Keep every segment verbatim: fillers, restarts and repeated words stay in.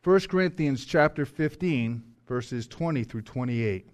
First Corinthians chapter fifteen, verses twenty through twenty-eight.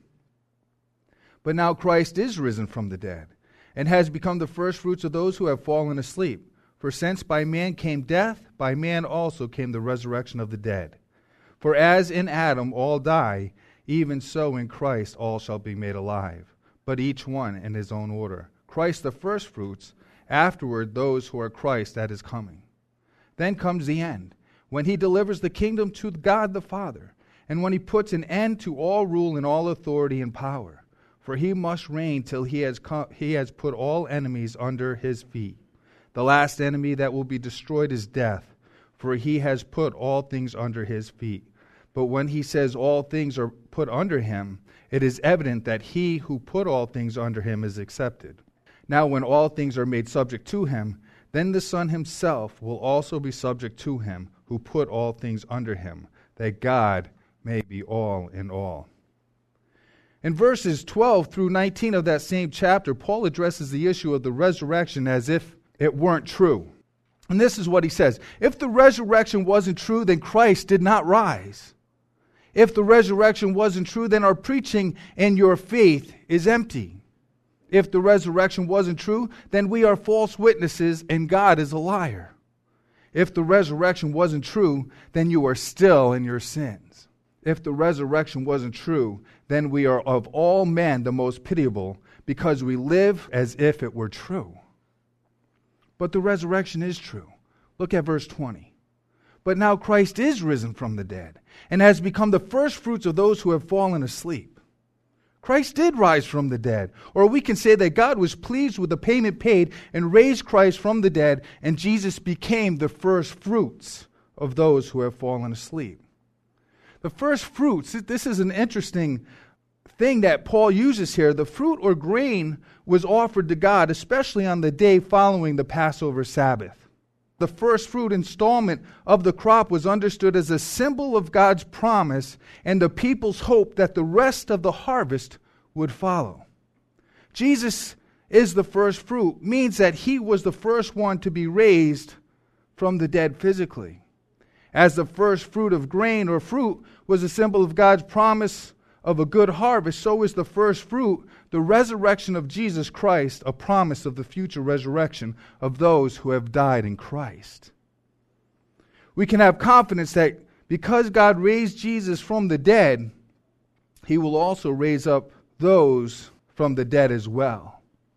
But now Christ is risen from the dead, and has become the firstfruits of those who have fallen asleep. For since by man came death, by man also came the resurrection of the dead. For as in Adam all die, even so in Christ all shall be made alive, but each one in his own order. Christ the firstfruits, afterward those who are Christ at his coming. Then comes the end, when he delivers the kingdom to God the Father, and when he puts an end to all rule and all authority and power. For he must reign till he has come, he has put all enemies under his feet. The last enemy that will be destroyed is death, for he has put all things under his feet. But when he says all things are put under him, it is evident that he who put all things under him is accepted. Now when all things are made subject to him, then the Son himself will also be subject to him who put all things under him, that God may be all in all. In verses twelve through nineteen of that same chapter, Paul addresses the issue of the resurrection as if it weren't true. And this is what he says. If the resurrection wasn't true, then Christ did not rise. If the resurrection wasn't true, then our preaching and your faith is empty. If the resurrection wasn't true, then we are false witnesses and God is a liar. If the resurrection wasn't true, then you are still in your sins. If the resurrection wasn't true, then we are of all men the most pitiable, because we live as if it were true. But the resurrection is true. Look at verse twenty. But now Christ is risen from the dead, and has become the firstfruits of those who have fallen asleep. Christ did rise from the dead. Or we can say that God was pleased with the payment paid and raised Christ from the dead, and Jesus became the firstfruits of those who have fallen asleep. The first fruits, this is an interesting thing that Paul uses here. The fruit or grain was offered to God, especially on the day following the Passover Sabbath. The first fruit installment of the crop was understood as a symbol of God's promise and the people's hope that the rest of the harvest would follow. Jesus is the first fruit, means that he was the first one to be raised from the dead physically. As the first fruit of grain or fruit was a symbol of God's promise of a good harvest, so is the first fruit, the resurrection of Jesus Christ, a promise of the future resurrection of those who have died in Christ. We can have confidence that because God raised Jesus from the dead, he will also raise up those from the dead as well.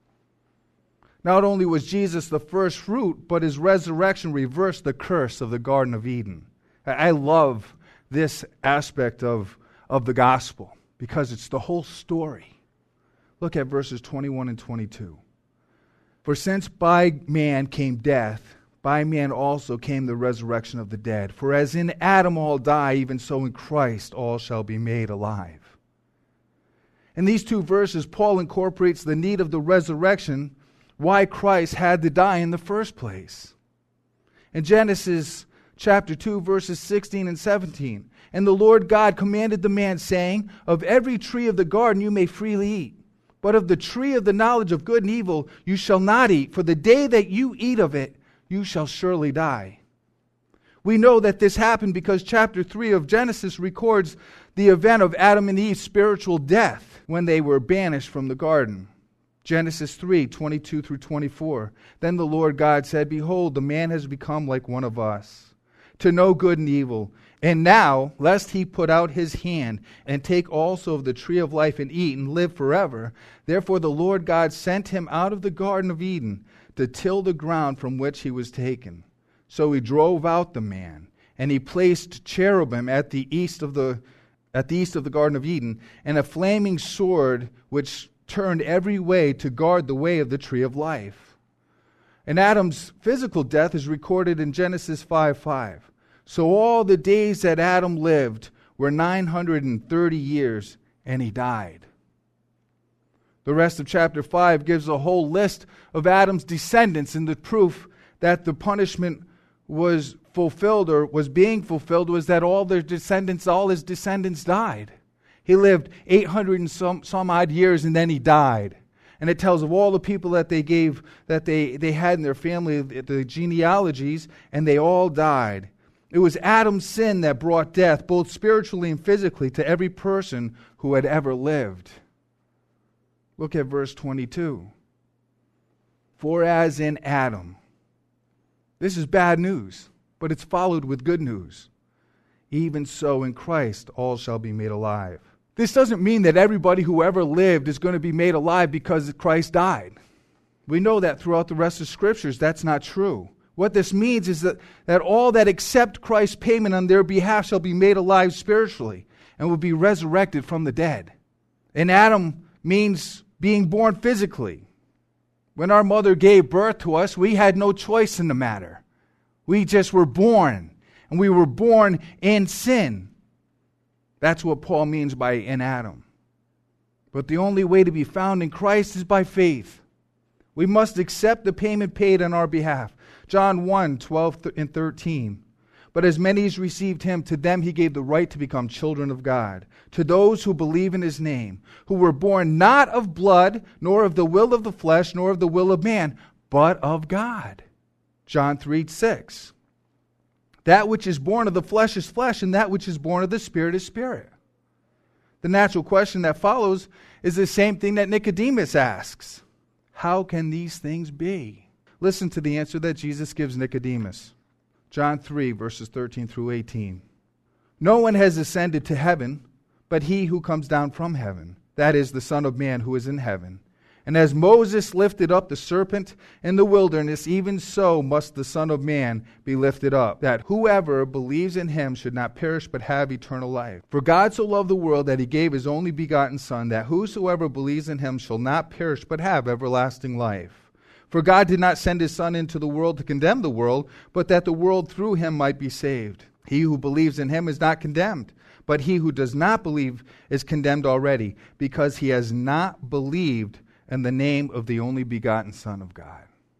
Not only was Jesus the first fruit, but his resurrection reversed the curse of the Garden of Eden. I love this aspect of, of the gospel because it's the whole story. Look at verses twenty-one and twenty-two. For since by man came death, by man also came the resurrection of the dead. For as in Adam all die, even so in Christ all shall be made alive. In these two verses, Paul incorporates the need of the resurrection, why Christ had to die in the first place. In Genesis chapter two, verses sixteen and seventeen, and the Lord God commanded the man, saying, of every tree of the garden you may freely eat, but of the tree of the knowledge of good and evil you shall not eat, for the day that you eat of it, you shall surely die. We know that this happened because chapter three of Genesis records the event of Adam and Eve's spiritual death when they were banished from the garden. Genesis three, twenty-two through twenty-four. Then the Lord God said, behold, the man has become like one of us, to know good and evil. And now, lest he put out his hand and take also of the tree of life and eat and live forever, therefore the Lord God sent him out of the Garden of Eden to till the ground from which he was taken. So he drove out the man, and he placed cherubim at the east of the at the east of the Garden of Eden, and a flaming sword which turned every way to guard the way of the tree of life. And Adam's physical death is recorded in Genesis five five. So all the days that Adam lived were nine hundred thirty years, and he died. The rest of chapter five gives a whole list of Adam's descendants and the proof that the punishment was fulfilled or was being fulfilled was that all their descendants, all his descendants died. He lived eight hundred and some, some odd years, and then he died. And it tells of all the people that they gave, that they, they had in their family, the genealogies, and they all died. It was Adam's sin that brought death, both spiritually and physically, to every person who had ever lived. Look at verse twenty-two. For as in Adam, this is bad news, but it's followed with good news. Even so in Christ all shall be made alive. This doesn't mean that everybody who ever lived is going to be made alive because Christ died. We know that throughout the rest of Scriptures, that's not true. What this means is that, that all that accept Christ's payment on their behalf shall be made alive spiritually and will be resurrected from the dead. And Adam means being born physically. When our mother gave birth to us, we had no choice in the matter. We just were born, and we were born in sin. That's what Paul means by in Adam. But the only way to be found in Christ is by faith. We must accept the payment paid on our behalf. John one, twelve and thirteen. But as many as received him, to them he gave the right to become children of God, to those who believe in his name, who were born not of blood, nor of the will of the flesh, nor of the will of man, but of God. John three, six. That which is born of the flesh is flesh, and that which is born of the Spirit is spirit. The natural question that follows is the same thing that Nicodemus asks. How can these things be? Listen to the answer that Jesus gives Nicodemus. John three, verses thirteen through eighteen. No one has ascended to heaven, but he who comes down from heaven, that is, the Son of Man who is in heaven. And as Moses lifted up the serpent in the wilderness, even so must the Son of Man be lifted up, that whoever believes in him should not perish but have eternal life. For God so loved the world that he gave his only begotten Son, that whosoever believes in him shall not perish but have everlasting life. For God did not send his Son into the world to condemn the world, but that the world through him might be saved. He who believes in him is not condemned, but he who does not believe is condemned already, because he has not believed in the name of the only begotten Son of God.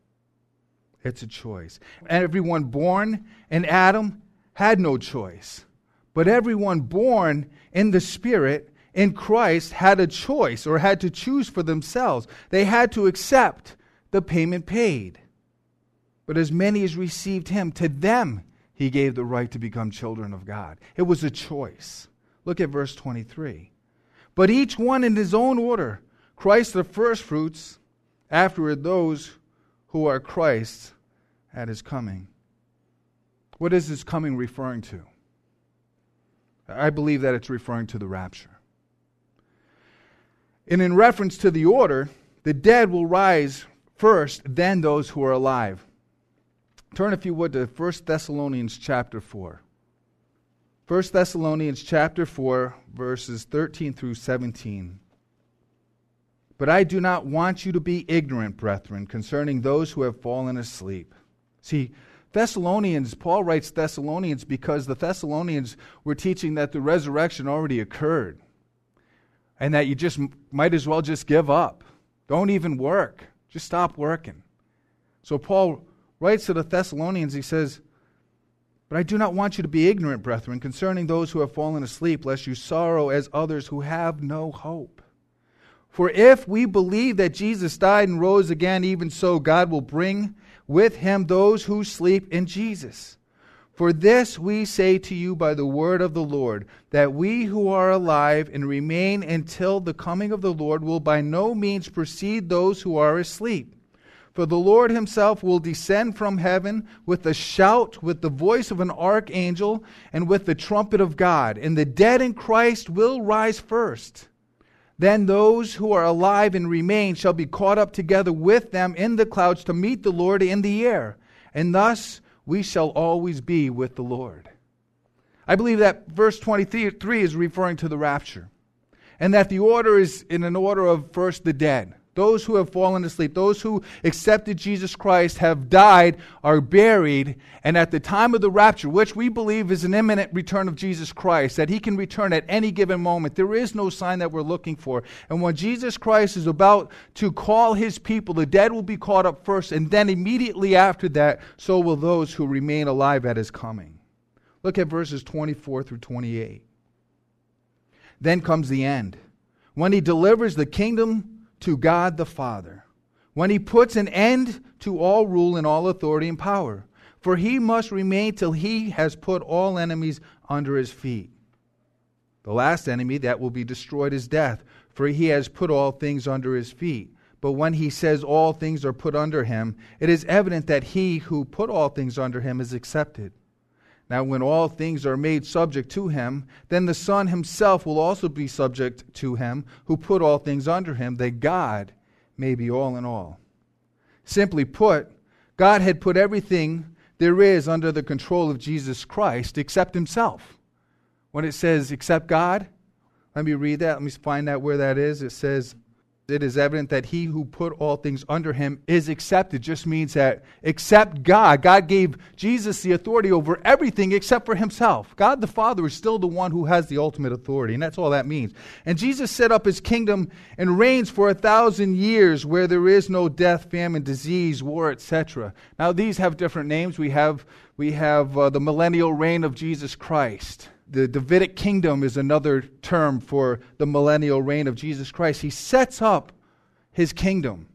It's a choice. And everyone born in Adam had no choice. But everyone born in the Spirit, in Christ, had a choice or had to choose for themselves. They had to accept the payment paid. But as many as received him, to them he gave the right to become children of God. It was a choice. Look at verse twenty-three. But each one in his own order. Christ the firstfruits, afterward those who are Christ's at his coming. What is his coming referring to? I believe that it's referring to the rapture. And in reference to the order, the dead will rise first, then those who are alive. Turn, if you would, to First Thessalonians chapter four. First Thessalonians chapter four, verses thirteen through seventeen. But I do not want you to be ignorant, brethren, concerning those who have fallen asleep. See, Thessalonians, Paul writes Thessalonians because the Thessalonians were teaching that the resurrection already occurred. And that you just might as well just give up. Don't even work. Just stop working. So Paul writes to the Thessalonians, he says, But I do not want you to be ignorant, brethren, concerning those who have fallen asleep, lest you sorrow as others who have no hope. For if we believe that Jesus died and rose again, even so God will bring with him those who sleep in Jesus. For this we say to you by the word of the Lord, that we who are alive and remain until the coming of the Lord will by no means precede those who are asleep. For the Lord himself will descend from heaven with a shout, with the voice of an archangel, and with the trumpet of God. And the dead in Christ will rise first. Then those who are alive and remain shall be caught up together with them in the clouds to meet the Lord in the air. And thus we shall always be with the Lord. I believe that verse twenty-three is referring to the rapture. And that the order is in an order of first the dead. Those who have fallen asleep, those who accepted Jesus Christ, have died, are buried, and at the time of the rapture, which we believe is an imminent return of Jesus Christ, that he can return at any given moment. There is no sign that we're looking for. And when Jesus Christ is about to call his people, the dead will be caught up first, and then immediately after that, so will those who remain alive at his coming. Look at verses twenty-four through twenty-eight. Then comes the end, when he delivers the kingdom to God the Father, when he puts an end to all rule and all authority and power. For he must remain till he has put all enemies under his feet. The last enemy that will be destroyed is death, for he has put all things under his feet. But when he says all things are put under him, it is evident that he who put all things under him is accepted. Now when all things are made subject to him, then the Son himself will also be subject to him who put all things under him, that God may be all in all. Simply put, God had put everything there is under the control of Jesus Christ except himself. When it says except God, let me read that. Let me find out where that is. It says, it is evident that he who put all things under him is accepted. Just means that except God. God gave Jesus the authority over everything except for himself. God the Father is still the one who has the ultimate authority, and that's all that means. And Jesus set up his kingdom and reigns for a thousand years where there is no death, famine, disease, war, et cetera. Now these have different names. We have, we have uh, the millennial reign of Jesus Christ. The Davidic kingdom is another term for the millennial reign of Jesus Christ. He sets up his kingdom.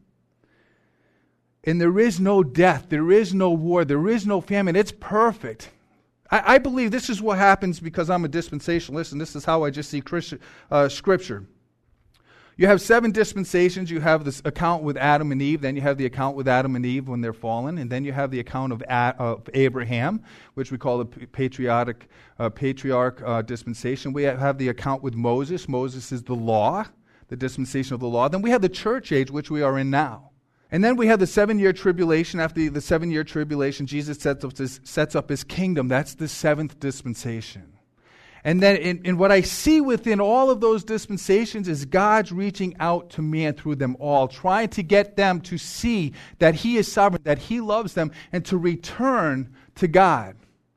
And there is no death. There is no war. There is no famine. It's perfect. I, I believe this is what happens because I'm a dispensationalist, and this is how I just see Christian, uh, Scripture. You have seven dispensations. You have this account with Adam and Eve. Then you have the account with Adam and Eve when they're fallen. And then you have the account of, A- of Abraham, which we call the patriotic, uh, patriarch uh, dispensation. We have the account with Moses. Moses is the law, the dispensation of the law. Then we have the church age, which we are in now. And then we have the seven-year tribulation. After the seven-year tribulation, Jesus sets up his, sets up his kingdom. That's the seventh dispensation. And then in, in what I see within all of those dispensations is God's reaching out to man through them all, trying to get them to see that he is sovereign, that he loves them, and to return to God.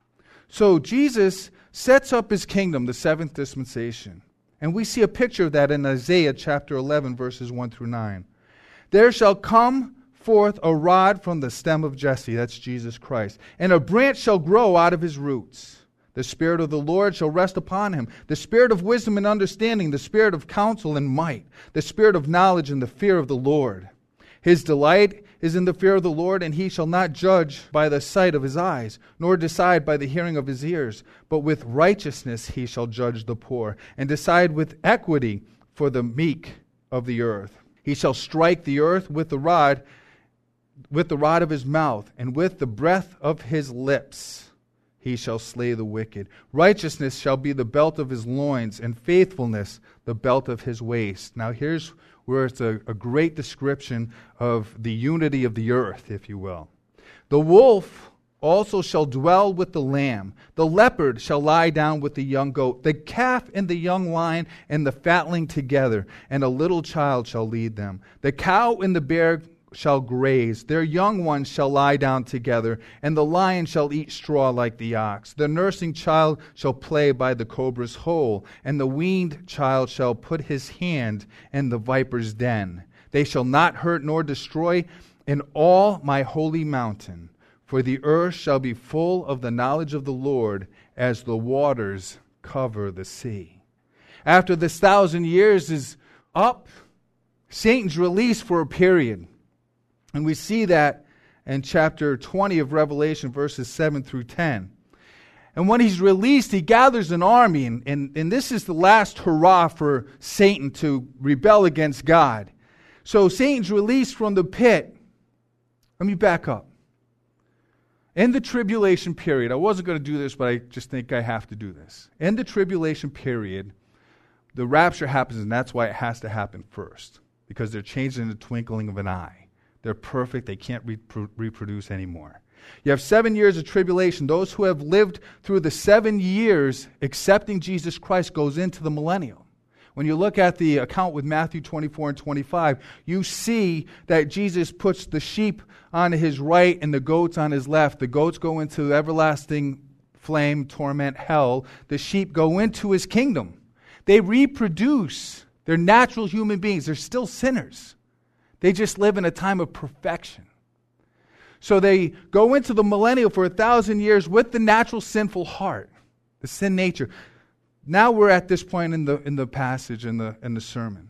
So Jesus sets up his kingdom, the seventh dispensation. And we see a picture of that in Isaiah chapter eleven, verses one through nine. There shall come forth a rod from the stem of Jesse, that's Jesus Christ, and a branch shall grow out of his roots. The Spirit of the Lord shall rest upon him, the Spirit of wisdom and understanding, the Spirit of counsel and might, the Spirit of knowledge and the fear of the Lord. His delight is in the fear of the Lord, and he shall not judge by the sight of his eyes, nor decide by the hearing of his ears, but with righteousness he shall judge the poor, and decide with equity for the meek of the earth. He shall strike the earth with the rod, with the rod of his mouth, and with the breath of his lips he shall slay the wicked. Righteousness shall be the belt of his loins, and faithfulness the belt of his waist. Now here's where it's a, a great description of the unity of the earth, if you will. The wolf also shall dwell with the lamb. The leopard shall lie down with the young goat. The calf and the young lion and the fatling together, and a little child shall lead them. The cow and the bear shall graze, their young ones shall lie down together, and the lion shall eat straw like the ox. The nursing child shall play by the cobra's hole, and the weaned child shall put his hand in the viper's den. They shall not hurt nor destroy in all my holy mountain, for the earth shall be full of the knowledge of the Lord as the waters cover the sea. After this thousand years is up, Satan's released for a period. And we see that in chapter twenty of Revelation, verses seven through ten. And when he's released, he gathers an army. And, and, and this is the last hurrah for Satan to rebel against God. So Satan's released from the pit. Let me back up. In the tribulation period, I wasn't going to do this, but I just think I have to do this. In the tribulation period, the rapture happens, and that's why it has to happen first. Because they're changed in the twinkling of an eye. They're perfect. They can't repro- reproduce anymore. You have seven years of tribulation. Those who have lived through the seven years accepting Jesus Christ goes into the millennium. When you look at the account with Matthew twenty-four and twenty-five, you see that Jesus puts the sheep on his right and the goats on his left. The goats go into everlasting flame, torment, hell. The sheep go into his kingdom. They reproduce. They're natural human beings. They're still sinners. They just live in a time of perfection. So they go into the millennial for a thousand years with the natural sinful heart, the sin nature. Now we're at this point in the in the passage, in the in the sermon.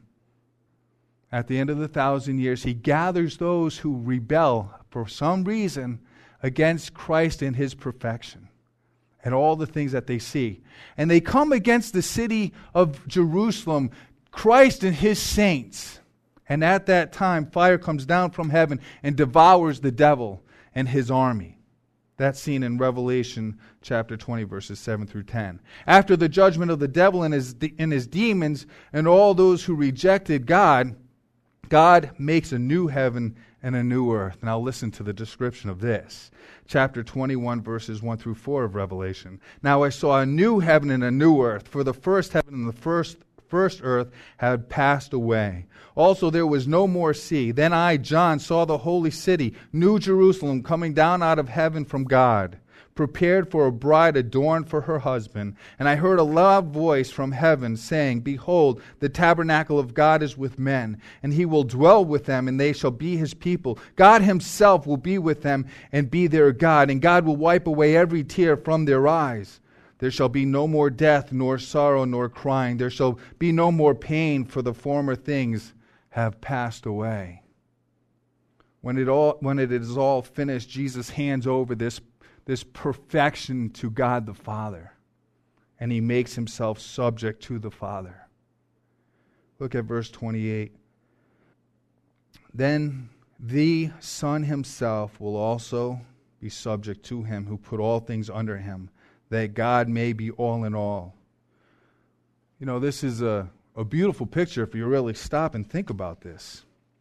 At the end of the thousand years, he gathers those who rebel for some reason against Christ and his perfection and all the things that they see. And they come against the city of Jerusalem, Christ and his saints. And at that time, fire comes down from heaven and devours the devil and his army. That's seen in Revelation chapter twenty, verses seven through ten. After the judgment of the devil and his, and his demons and all those who rejected God, God makes a new heaven and a new earth. Now listen to the description of this. Chapter twenty-one, verses one through four of Revelation. Now I saw a new heaven and a new earth, for the first heaven and the first first earth had passed away. Also there was no more sea. Then I, John, saw the holy city, New Jerusalem, coming down out of heaven from God, prepared for a bride adorned for her husband. And I heard a loud voice from heaven saying, Behold, the tabernacle of God is with men, and he will dwell with them, and they shall be his people. God himself will be with them and be their God, and God will wipe away every tear from their eyes. There shall be no more death, nor sorrow, nor crying. There shall be no more pain, for the former things have passed away. When it all, when it is all finished, Jesus hands over this, this perfection to God the Father, and he makes himself subject to the Father. Look at verse twenty-eight. Then the Son himself will also be subject to him who put all things under him, that God may be all in all. You know, this is a, a beautiful picture if you really stop and think about this.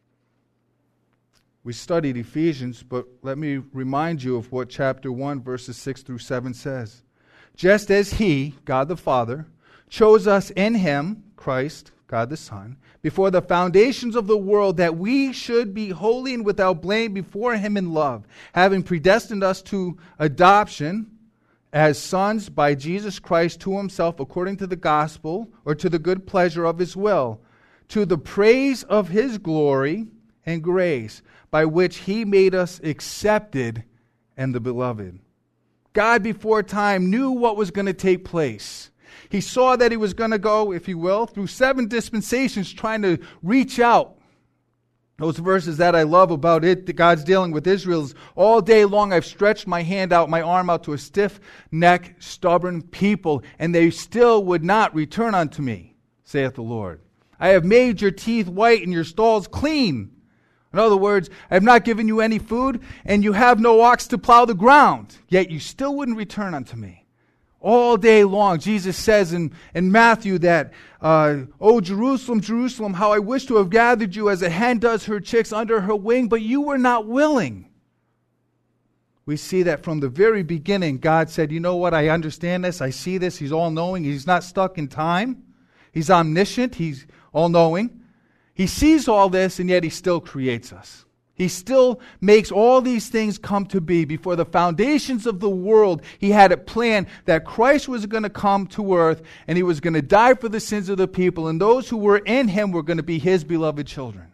We studied Ephesians, but let me remind you of what chapter one, verses six through seven says. Just as he, God the Father, chose us in him, Christ, God the Son, before the foundations of the world, that we should be holy and without blame before him in love, having predestined us to adoption as sons by Jesus Christ to himself, according to the gospel, or to the good pleasure of his will, to the praise of his glory and grace, by which he made us accepted and the beloved. God before time knew what was going to take place. He saw that he was going to go, if you will, through seven dispensations trying to reach out. Those verses that I love about it, that God's dealing with Israel, is all day long I've stretched my hand out, my arm out to a stiff-necked, stubborn people, and they still would not return unto me, saith the Lord. I have made your teeth white and your stalls clean. In other words, I have not given you any food, and you have no ox to plow the ground, yet you still wouldn't return unto me. All day long, Jesus says in, in Matthew that, uh, Oh, Jerusalem, Jerusalem, how I wish to have gathered you as a hen does her chicks under her wing, but you were not willing. We see that from the very beginning, God said, you know what, I understand this, I see this, he's all-knowing, he's not stuck in time, he's omniscient, he's all-knowing. He sees all this, and yet he still creates us. He still makes all these things come to be. Before the foundations of the world, he had it planned that Christ was going to come to earth, and he was going to die for the sins of the people, and those who were in him were going to be his beloved children.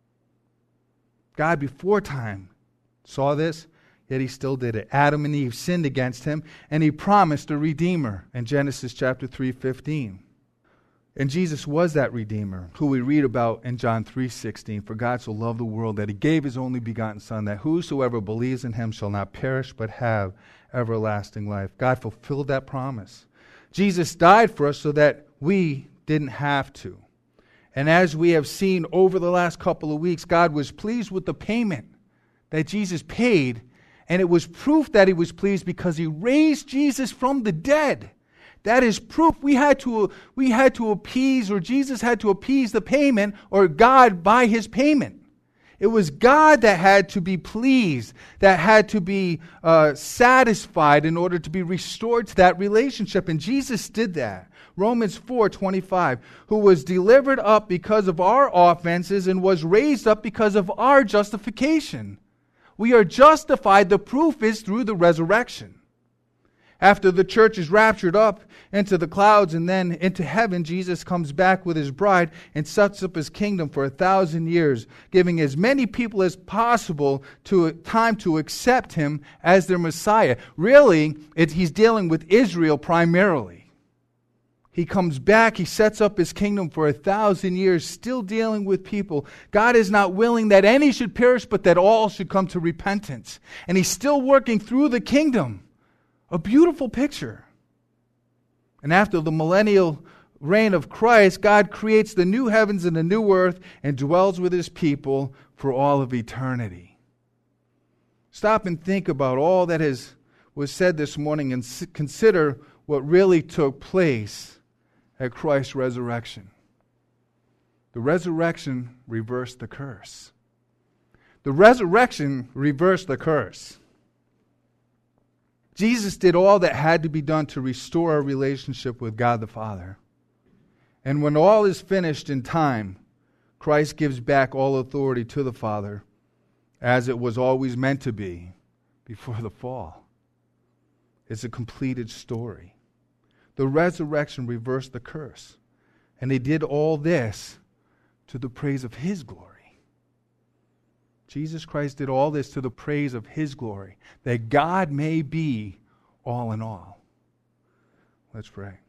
God before time saw this, yet he still did it. Adam and Eve sinned against him, and he promised a Redeemer in Genesis chapter three fifteen. And Jesus was that Redeemer who we read about in John three sixteen. For God so loved the world that he gave his only begotten Son, that whosoever believes in him shall not perish but have everlasting life. God fulfilled that promise. Jesus died for us so that we didn't have to. And as we have seen over the last couple of weeks, God was pleased with the payment that Jesus paid. And it was proof that he was pleased because he raised Jesus from the dead. That is proof we had to we had to appease, or Jesus had to appease the payment, or God by his payment. It was God that had to be pleased, that had to be uh, satisfied in order to be restored to that relationship. And Jesus did that. Romans four twenty-five, who was delivered up because of our offenses and was raised up because of our justification. We are justified. The proof is through the resurrection. After the church is raptured up into the clouds and then into heaven, Jesus comes back with his bride and sets up his kingdom for a thousand years, giving as many people as possible to time to accept him as their Messiah. Really, it, he's dealing with Israel primarily. He comes back. He sets up his kingdom for a thousand years, still dealing with people. God is not willing that any should perish, but that all should come to repentance. And he's still working through the kingdom. A beautiful picture. And after the millennial reign of Christ, God creates the new heavens and the new earth and dwells with his people for all of eternity. Stop and think about all that has was said this morning and consider what really took place at Christ's resurrection. The resurrection reversed the curse. The resurrection reversed the curse. Jesus did all that had to be done to restore our relationship with God the Father. And when all is finished in time, Christ gives back all authority to the Father, as it was always meant to be before the fall. It's a completed story. The resurrection reversed the curse. And he did all this to the praise of his glory. Jesus Christ did all this to the praise of his glory, that God may be all in all. Let's pray.